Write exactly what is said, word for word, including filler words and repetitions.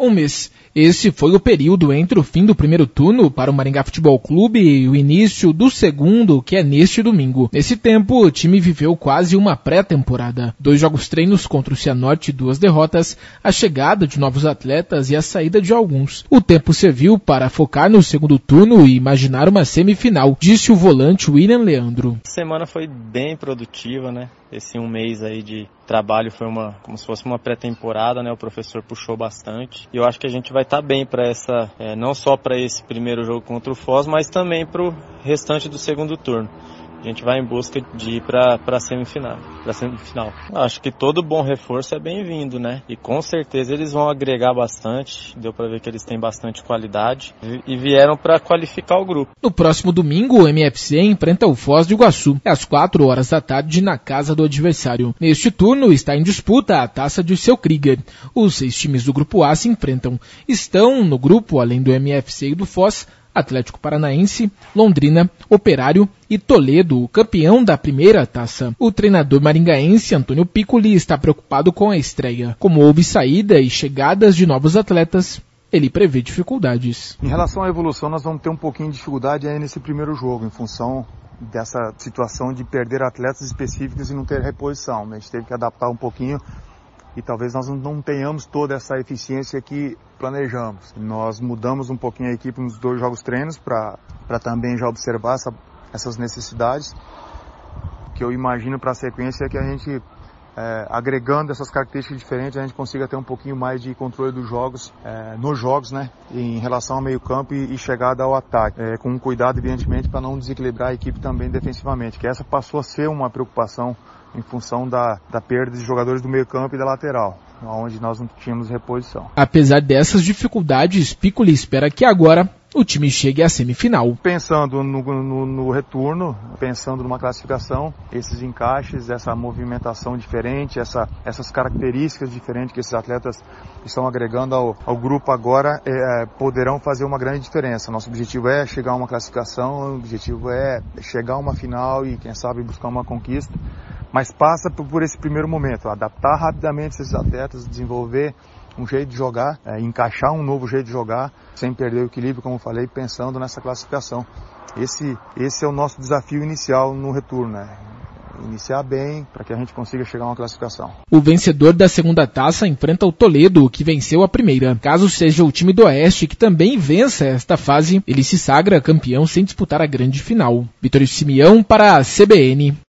Um mês. Esse foi o período entre o fim do primeiro turno para o Maringá Futebol Clube e o início do segundo, que é neste domingo. Nesse tempo, o time viveu quase uma pré-temporada. Dois jogos treinos contra o Cianorte e duas derrotas, a chegada de novos atletas e a saída de alguns. O tempo serviu para focar no segundo turno e imaginar uma semifinal, disse o volante William Leandro. A semana foi bem produtiva, né? Esse um mês aí de trabalho foi uma, como se fosse uma pré-temporada, né? O professor puxou bastante. E eu acho que a gente vai estar bem para essa, é, não só para esse primeiro jogo contra o Foz, mas também para o restante do segundo turno. A gente vai em busca de ir para a semifinal, para semifinal. Acho que todo bom reforço é bem-vindo, né? E com certeza eles vão agregar bastante. Deu para ver que eles têm bastante qualidade e vieram para qualificar o grupo. No próximo domingo, o M F C enfrenta o Foz do Iguaçu, às quatro horas da tarde, na casa do adversário. Neste turno está em disputa a taça de Seu Krieger. Os seis times do grupo A se enfrentam. Estão no grupo, além do M F C e do Foz, Atlético Paranaense, Londrina, Operário e Toledo, o campeão da primeira taça. O treinador maringaense Antônio Piccoli está preocupado com a estreia. Como houve saída e chegadas de novos atletas, ele prevê dificuldades. Em relação à evolução, nós vamos ter um pouquinho de dificuldade aí nesse primeiro jogo, em função dessa situação de perder atletas específicos e não ter reposição. A gente teve que adaptar um pouquinho e talvez nós não tenhamos toda essa eficiência que planejamos. Nós mudamos um pouquinho a equipe nos dois jogos treinos para também já observar essa, essas necessidades. O que eu imagino para a sequência é que a gente, é, agregando essas características diferentes, a gente consiga ter um pouquinho mais de controle dos jogos, é, nos jogos, né, em relação ao meio campo e, e chegada ao ataque, é, com um cuidado, evidentemente, para não desequilibrar a equipe também defensivamente, que essa passou a ser uma preocupação em função da, da perda de jogadores do meio campo e da lateral, onde nós não tínhamos reposição. Apesar dessas dificuldades, Piccoli espera que agora o time chegue à semifinal. Pensando no, no, no retorno, pensando numa classificação, esses encaixes, essa movimentação diferente, essa, essas características diferentes que esses atletas estão agregando ao, ao grupo agora, é, poderão fazer uma grande diferença. Nosso objetivo é chegar a uma classificação, o objetivo é chegar a uma final e, quem sabe, buscar uma conquista. Mas passa por esse primeiro momento, adaptar rapidamente esses atletas, desenvolver um jeito de jogar, é, encaixar um novo jeito de jogar, sem perder o equilíbrio, como falei, pensando nessa classificação. Esse, esse é o nosso desafio inicial no retorno, né? Iniciar bem para que a gente consiga chegar a uma classificação. O vencedor da segunda taça enfrenta o Toledo, que venceu a primeira. Caso seja o time do Oeste que também vença esta fase, ele se sagra campeão sem disputar a grande final. Vitório Simeão para a C B N.